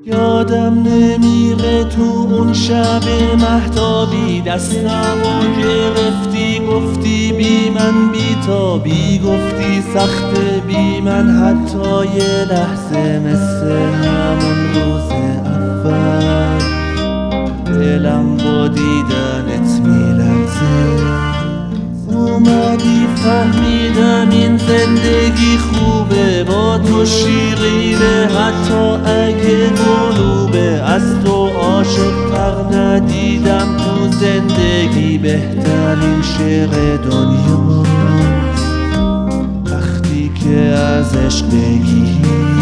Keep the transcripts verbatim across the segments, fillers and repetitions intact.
یادم نمیره تو اون شب مهتابی دستمو گرفتی گفتی بی من بیتابی، گفتی سخت بی من حتی یه لحظه مثل همون روز اول. دلم با دیدنت میلرزه، اومدی فهمیدم این زندگی خوبه، با تو شیرینه حتی اگه گلوبه. از تو عاشق تر ندیدم تو زندگی، بهترین شعر دنیاست وقتی که از عشق بگی.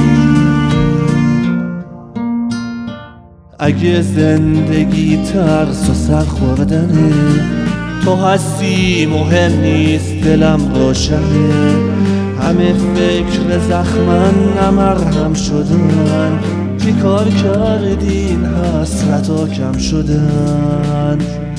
اگه زندگی ترس و سر خوردنه، تو هستی مهم نیست دلم روشنه. همه فکر زخمن نمرهم شدن، چی کار کردین حسرتا کم شدن.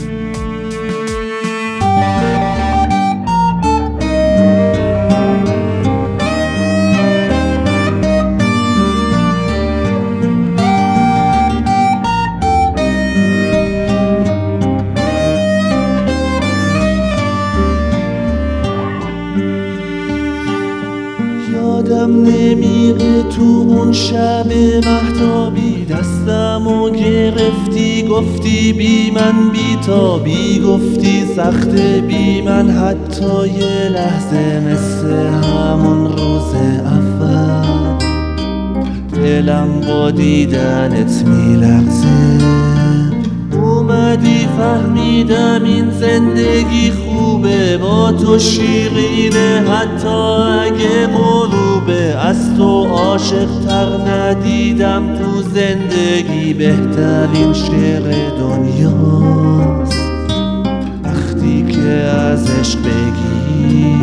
یادم نمیره تو اون شب مهتابی دستمو گرفتی گفتی بی من بیتابی، گفتی سخت بی من حتی یه لحظه مثل همون روز اول. دلم با دیدنت میلرزه، اومدی فهمیدم این زندگی خوبه، با تو شیرینه حتی اگه غروبه. از تو عاشق تر ندیدم تو زندگی، بهترین شعر دنیاست وقتی که از عشق بگی.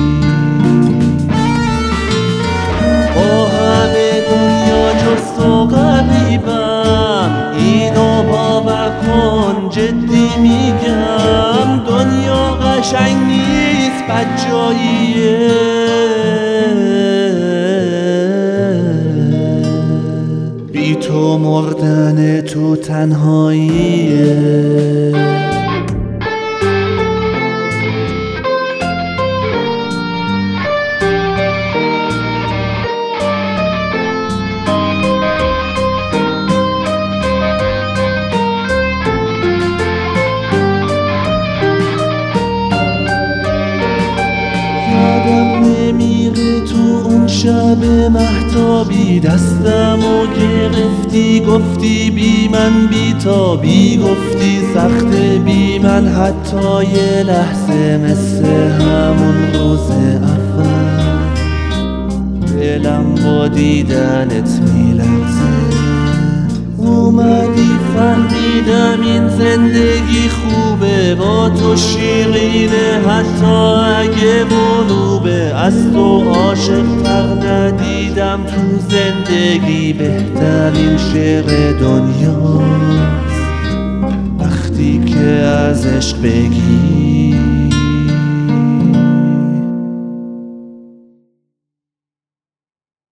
با همه دنیا جز تو غریبم، اینو باور کن جدی میگم. دنیا قشنگ نیست بد جاییه، بی تو مردن تو تنهاییه. نمیره تو اون شب مهتابی دستمو گرفتی گفتی بی من بیتابی، گفتی سخت بی من حتی یه لحظه مثل همون روز اول. دلم با دیدنت میلرزه، اومدی فهمیدم این زندگی خوبه، با تو شیرینه حتی اگه غروبه. از تو عاشق تر ندیدم تو زندگی، بهترین شعر دنیاست وقتی که از عشق بگی.